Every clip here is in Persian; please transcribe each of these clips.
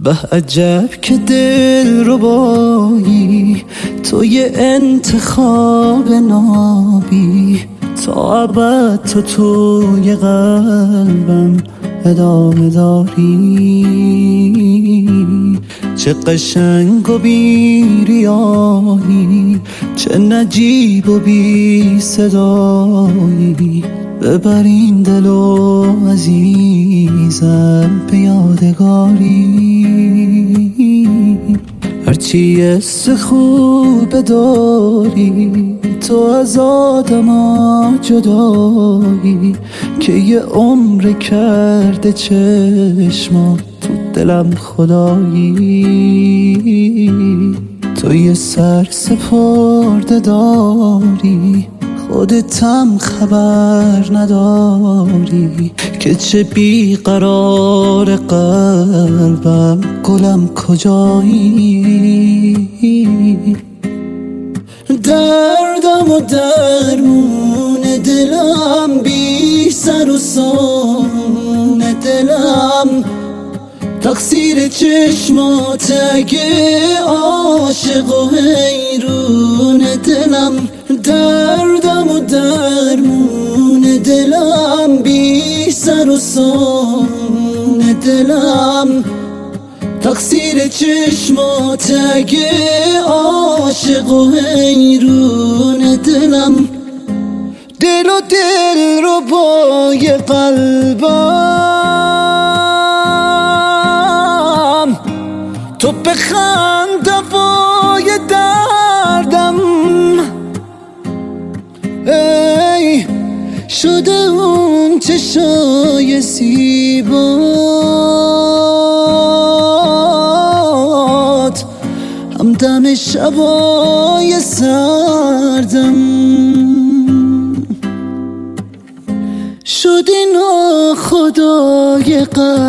به عجب که دل ربایی توی انتخاب نابی، تا ابد تو توی قلبم ادامه داری. چه قشنگ و بی ریایی، چه نجیب و بی صدایی، ببر این دل و عزیزم به یادگاری. هرچی حس خوب داری تو از آدما جدایی، که یه عمر کرده چشما تو دلم خدایی. تو یه سر سپرده داری خودتم خبر نداری، که چه بیقرار قلبم گلم کجایی. دردم و درمون دلم، بی سر و سان دلم، تقصیر چشمات اگه عاشق و حیرون دلم. دردم و درمون دلم، بی سر و سان دلم، تقصیر چشمات اگه عاشق و حیرون دلم. دل و دل رو بای قلبم، تو بخند دوای دردم. ای شده اون چشای زیبات، همدم شبای سردم. شدی ناخدای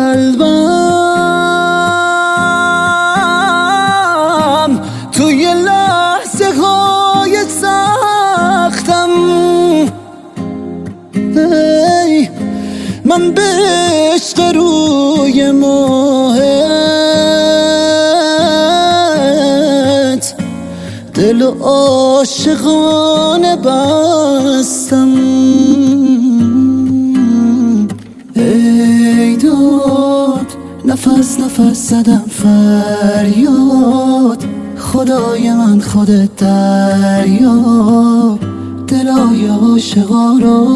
قلبم، توی لحظه های سختم. ای من به عشق روی ماهت دل و عاشقانه بستم. ای داد نفس نفس زدم فریاد، خدای من خودت دریاب دلای عاشقا رو.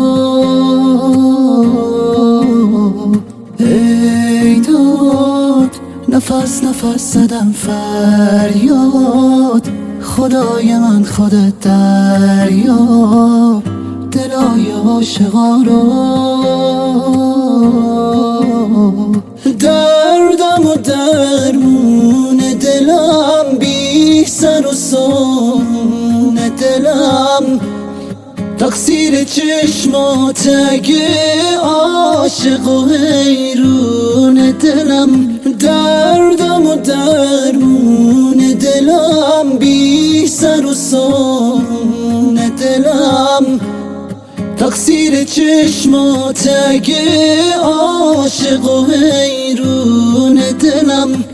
ای داد نفس نفس زدم فریاد، خدای من خودت دریاب دلای عاشقا رو. دردم و درمون دلم، بی سر و سان دلم، تقصیر چشمات اگه عاشق و حیرون دلم. دردم و درمون دلم، بی سر و سان دلم، تقصیر چشمات اگه عاشق و حیرون دلم.